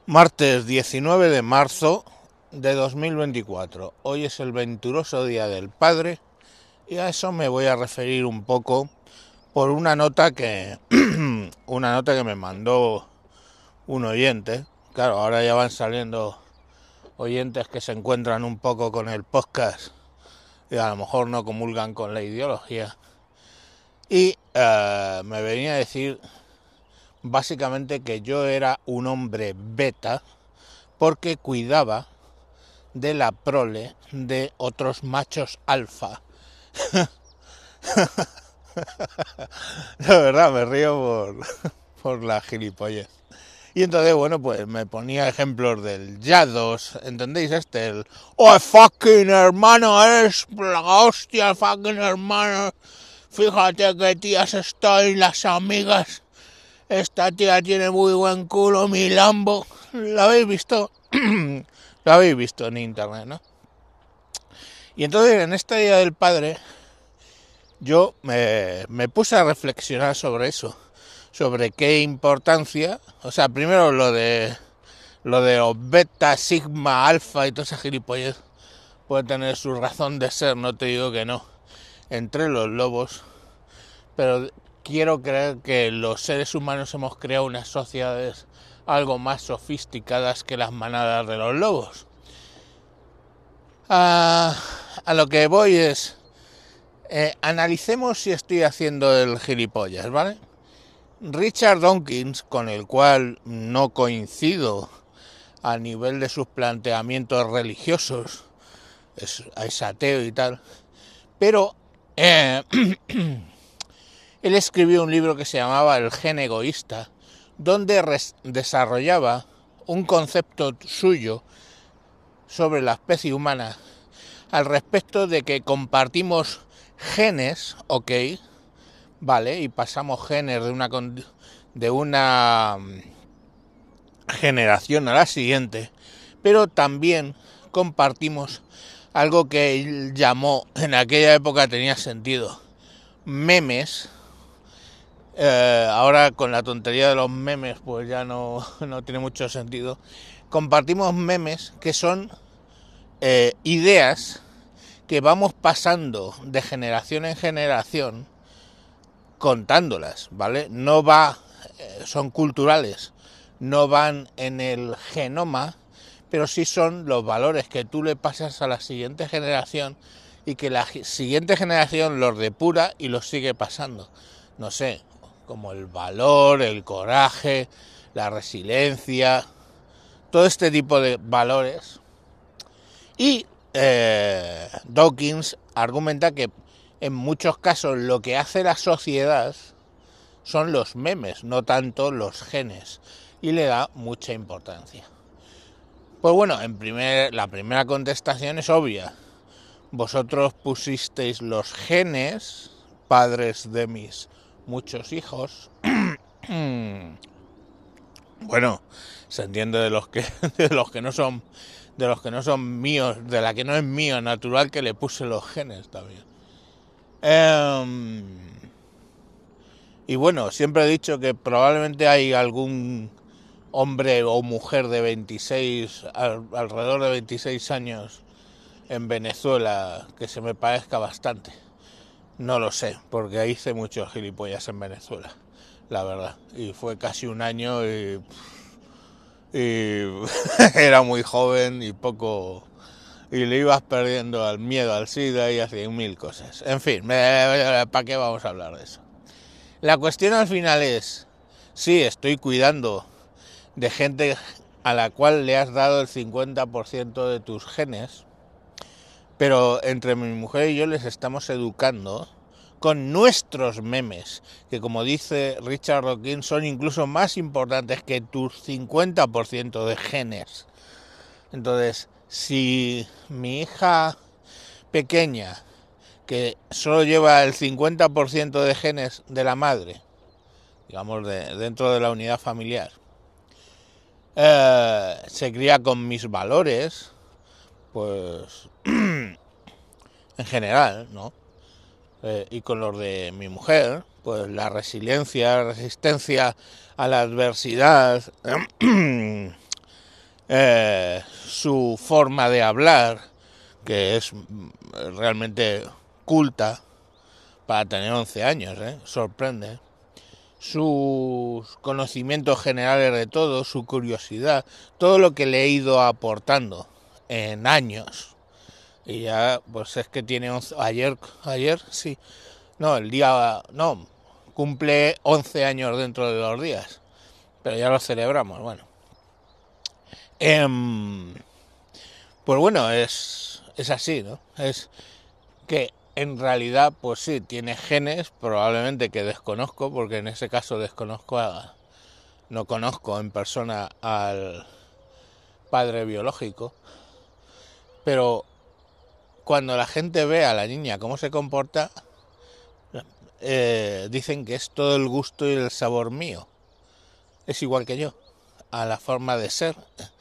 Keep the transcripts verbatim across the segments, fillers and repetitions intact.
Martes diecinueve de marzo de dos mil veinticuatro. Hoy es el venturoso Día del Padre y a eso me voy a referir un poco por una nota que una nota que me mandó un oyente. Claro, ahora ya van saliendo oyentes que se encuentran un poco con el podcast y a lo mejor no comulgan con la ideología. Y uh, me venía a decir básicamente que yo era un hombre beta porque cuidaba de la prole de otros machos alfa. La verdad me río por, por la gilipollez. Y entonces, bueno, pues me ponía ejemplos del Yados, ¿entendéis? Este, el ¡oh, fucking hermano! ¡Eres la hostia, fucking hermano! Fíjate que tías estoy, las amigas. Esta tía tiene muy buen culo, mi Lambo. ¿Lo habéis visto? Lo habéis visto en internet, ¿no? Y entonces en este Día del Padre yo me, me puse a reflexionar sobre eso, sobre qué importancia, o sea, primero lo de lo de los beta, sigma, alfa y toda esa gilipollez puede tener su razón de ser, no te digo que no, entre los lobos, pero quiero creer que los seres humanos hemos creado unas sociedades algo más sofisticadas que las manadas de los lobos. A, a lo que voy es, eh, analicemos si estoy haciendo el gilipollas, ¿vale? Richard Dawkins, con el cual no coincido a nivel de sus planteamientos religiosos, es, es ateo y tal, pero eh, él escribió un libro que se llamaba El gen egoísta, donde res- desarrollaba un concepto suyo sobre la especie humana al respecto de que compartimos genes, ok, vale, y pasamos genes de una de una generación a la siguiente, pero también compartimos algo que él llamó, en aquella época tenía sentido, memes. Eh, ahora con la tontería de los memes pues ya no, no tiene mucho sentido. Compartimos memes que son eh, ideas que vamos pasando de generación en generación contándolas, ¿vale? No va, eh, son culturales, no van en el genoma, pero sí son los valores que tú le pasas a la siguiente generación y que la siguiente generación los depura y los sigue pasando. No sé, como el valor, el coraje, la resiliencia, todo este tipo de valores. Y eh, Dawkins argumenta que en muchos casos lo que hace la sociedad son los memes, no tanto los genes, y le da mucha importancia. Pues bueno, en primer, la primera contestación es obvia. Vosotros pusisteis los genes, padres de mis muchos hijos. Bueno, se entiende de los que de los que no son de los que no son míos, de la que no es mío, natural que le puse los genes también. Eh, y bueno, siempre he dicho que probablemente hay algún hombre o mujer de veintiséis, alrededor de veintiséis años en Venezuela que se me parezca bastante. No lo sé, porque hice muchos gilipollas en Venezuela, la verdad. Y fue casi un año y, y era muy joven y poco... Y le ibas perdiendo al miedo al SIDA y a cien mil cosas. En fin, ¿para qué vamos a hablar de eso? La cuestión al final es, sí, estoy cuidando de gente a la cual le has dado el cincuenta por ciento de tus genes, pero entre mi mujer y yo les estamos educando con nuestros memes, que como dice Richard Dawkins son incluso más importantes que tus cincuenta por ciento de genes. Entonces, si mi hija pequeña, que solo lleva el cincuenta por ciento de genes de la madre, digamos de, dentro de la unidad familiar, eh, se cría con mis valores, pues en general, ¿no? Eh, y con los de mi mujer, pues la resiliencia, resistencia a la adversidad, eh, su forma de hablar, que es realmente culta para tener once años, ¿eh? Sorprende. Sus conocimientos generales de todo, su curiosidad, todo lo que le he ido aportando en años. Y ya, pues es que tiene once, ayer, ayer, sí, no, el día, no, cumple once años dentro de dos días, pero ya lo celebramos, bueno. Eh, pues bueno, es, es así, ¿no? Es que en realidad, pues sí, tiene genes probablemente que desconozco, porque en ese caso desconozco a, no conozco en persona al padre biológico, pero cuando la gente ve a la niña cómo se comporta, eh, dicen que es todo el gusto y el sabor mío. Es igual que yo, a la forma de ser.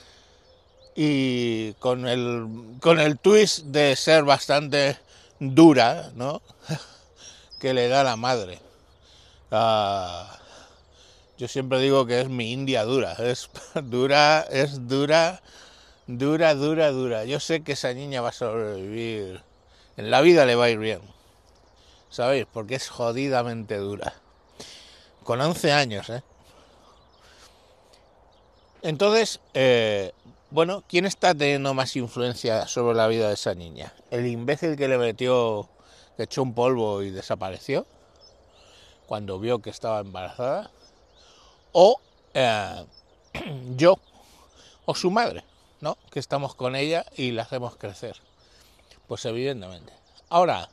Y con el, con el twist de ser bastante dura, ¿no? Que le da la madre. Uh, yo siempre digo que es mi India dura. Es dura, es dura, dura, dura, dura. Yo sé que esa niña va a sobrevivir. En la vida le va a ir bien. ¿Sabéis? Porque es jodidamente dura. Con once años, ¿eh? Entonces, eh, bueno, ¿quién está teniendo más influencia sobre la vida de esa niña? ¿El imbécil que le metió, le echó un polvo y desapareció cuando vio que estaba embarazada? ¿O eh, yo o su madre, ¿no? Que estamos con ella y la hacemos crecer. Pues evidentemente. Ahora,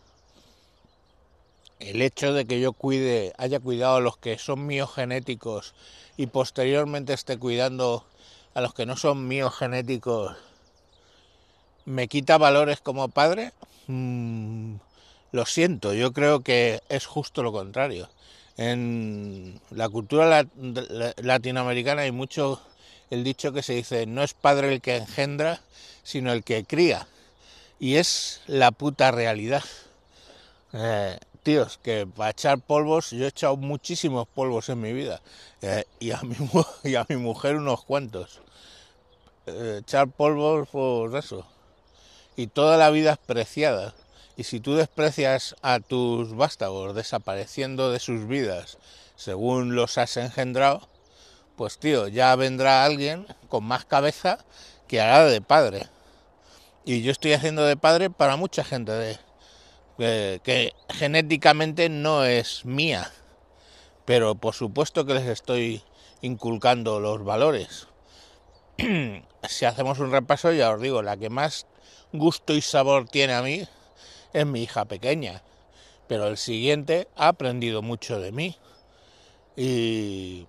el hecho de que yo cuide, haya cuidado a los que son míos genéticos y posteriormente esté cuidando a los que no son míos genéticos, ¿me quita valores como padre? Mm, lo siento, yo creo que es justo lo contrario. En la cultura latinoamericana hay mucho el dicho que se dice, no es padre el que engendra, sino el que cría. Y es la puta realidad. Eh, tíos, que para echar polvos, yo he echado muchísimos polvos en mi vida, eh, y, a mi, y a mi mujer unos cuantos. Eh, echar polvos por eso. Y toda la vida es preciada. Y si tú desprecias a tus vástagos desapareciendo de sus vidas según los has engendrado, pues tío, ya vendrá alguien con más cabeza que hará de padre. Y yo estoy haciendo de padre para mucha gente de... Que, que genéticamente no es mía, pero por supuesto que les estoy inculcando los valores. Si hacemos un repaso, ya os digo, la que más gusto y sabor tiene a mí es mi hija pequeña, pero el siguiente ha aprendido mucho de mí y,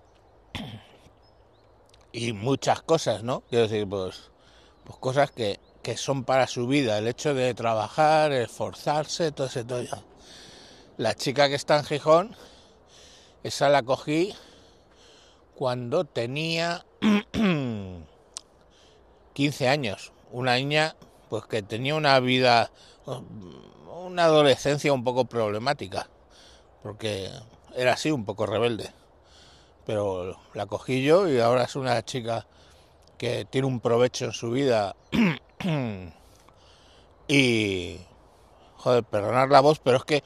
y muchas cosas, ¿no? Quiero decir, pues, pues cosas que que son para su vida, el hecho de trabajar, esforzarse, todo ese todo. La chica que está en Gijón, esa la cogí cuando tenía quince años, una niña pues que tenía una vida, una adolescencia un poco problemática, porque era así, un poco rebelde, pero la cogí yo y ahora es una chica que tiene un provecho en su vida. Y joder, perdonar la voz, pero es que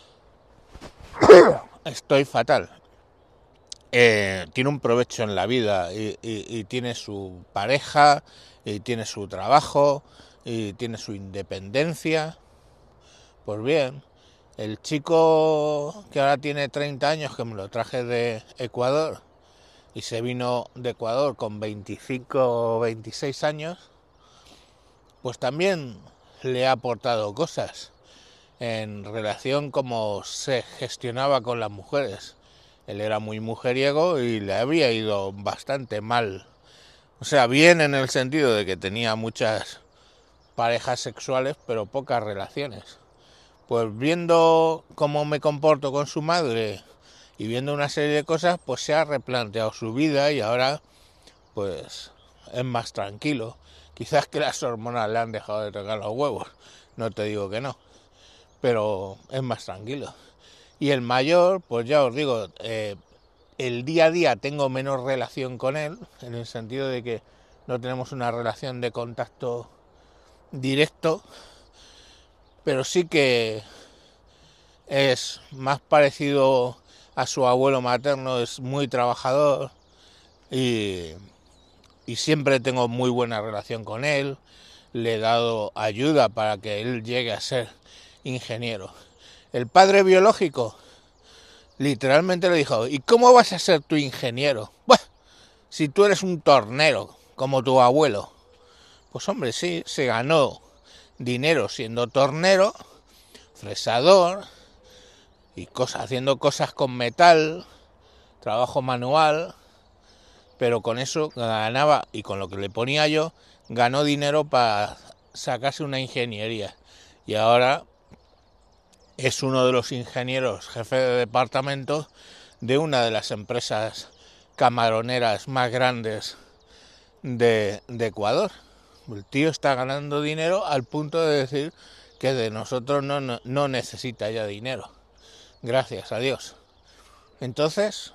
estoy fatal. Eh, tiene un provecho en la vida y, y, y tiene su pareja, y tiene su trabajo, y tiene su independencia. Pues bien, el chico que ahora tiene treinta años, que me lo traje de Ecuador, y se vino de Ecuador con veinticinco o veintiséis años, pues también le ha aportado cosas en relación cómo se gestionaba con las mujeres. Él era muy mujeriego y le había ido bastante mal. O sea, bien en el sentido de que tenía muchas parejas sexuales, pero pocas relaciones. Pues viendo cómo me comporto con su madre y viendo una serie de cosas, pues se ha replanteado su vida y ahora pues es más tranquilo. Quizás que las hormonas le han dejado de tocar los huevos, no te digo que no, pero es más tranquilo. Y el mayor, pues ya os digo, eh, el día a día tengo menos relación con él, en el sentido de que no tenemos una relación de contacto directo, pero sí que es más parecido a su abuelo materno, es muy trabajador y, y siempre tengo muy buena relación con él. Le he dado ayuda para que él llegue a ser ingeniero. El padre biológico literalmente le dijo: ¿y cómo vas a ser tu ingeniero? Bueno, si tú eres un tornero como tu abuelo. Pues hombre, sí, se ganó dinero siendo tornero, fresador y cosas, haciendo cosas con metal, trabajo manual, pero con eso ganaba, y con lo que le ponía yo, ganó dinero para sacarse una ingeniería. Y ahora es uno de los ingenieros jefe de departamento de una de las empresas camaroneras más grandes de, de Ecuador. El tío está ganando dinero al punto de decir que de nosotros no, no, no necesita ya dinero. Gracias a Dios. Entonces,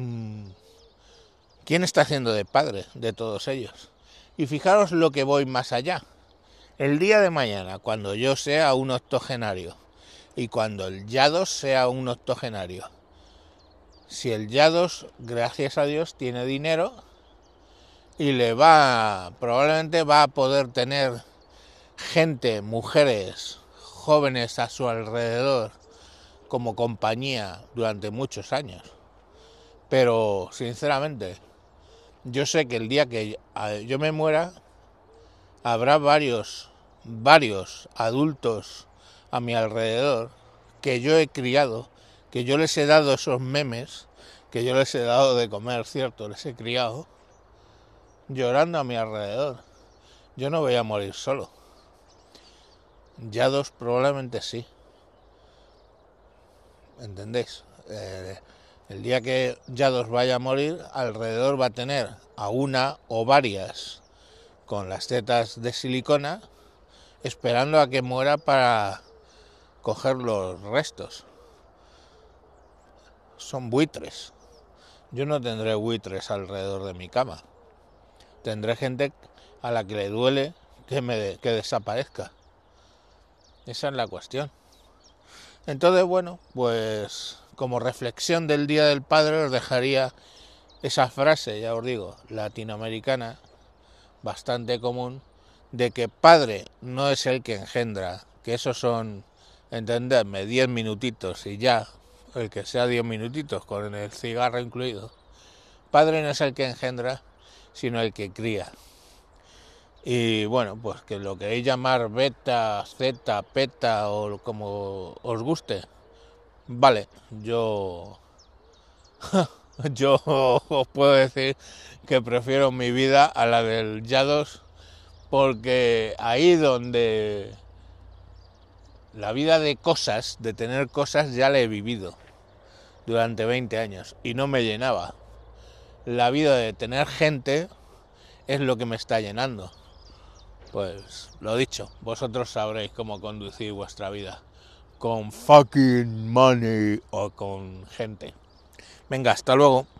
¿quién está haciendo de padre de todos ellos? Y fijaros lo que voy más allá. El día de mañana, cuando yo sea un octogenario y cuando el Yados sea un octogenario, si el Yados, gracias a Dios, tiene dinero y le va, probablemente va a poder tener gente, mujeres, jóvenes a su alrededor como compañía durante muchos años. Pero, sinceramente, yo sé que el día que yo me muera, habrá varios, varios adultos a mi alrededor que yo he criado, que yo les he dado esos memes, que yo les he dado de comer, cierto, les he criado, llorando a mi alrededor. Yo no voy a morir solo. Yados probablemente sí. ¿Entendéis? Eh, el día que Yados vaya a morir, alrededor va a tener a una o varias con las tetas de silicona, esperando a que muera para coger los restos. Son buitres. Yo no tendré buitres alrededor de mi cama. Tendré gente a la que le duele que me que desaparezca. Esa es la cuestión. Entonces, bueno, pues como reflexión del Día del Padre os dejaría esa frase, ya os digo, latinoamericana, bastante común, de que padre no es el que engendra, que esos son, entendedme, diez minutitos y ya, el que sea diez minutitos con el cigarro incluido. Padre no es el que engendra, sino el que cría. Y bueno, pues que lo queréis llamar beta, zeta, peta o como os guste, vale, yo yo os puedo decir que prefiero mi vida a la del Yados, porque ahí donde la vida de cosas, de tener cosas, ya la he vivido durante veinte años y no me llenaba. La vida de tener gente es lo que me está llenando. Pues lo dicho, vosotros sabréis cómo conducir vuestra vida, con fucking money o con gente. Venga, hasta luego.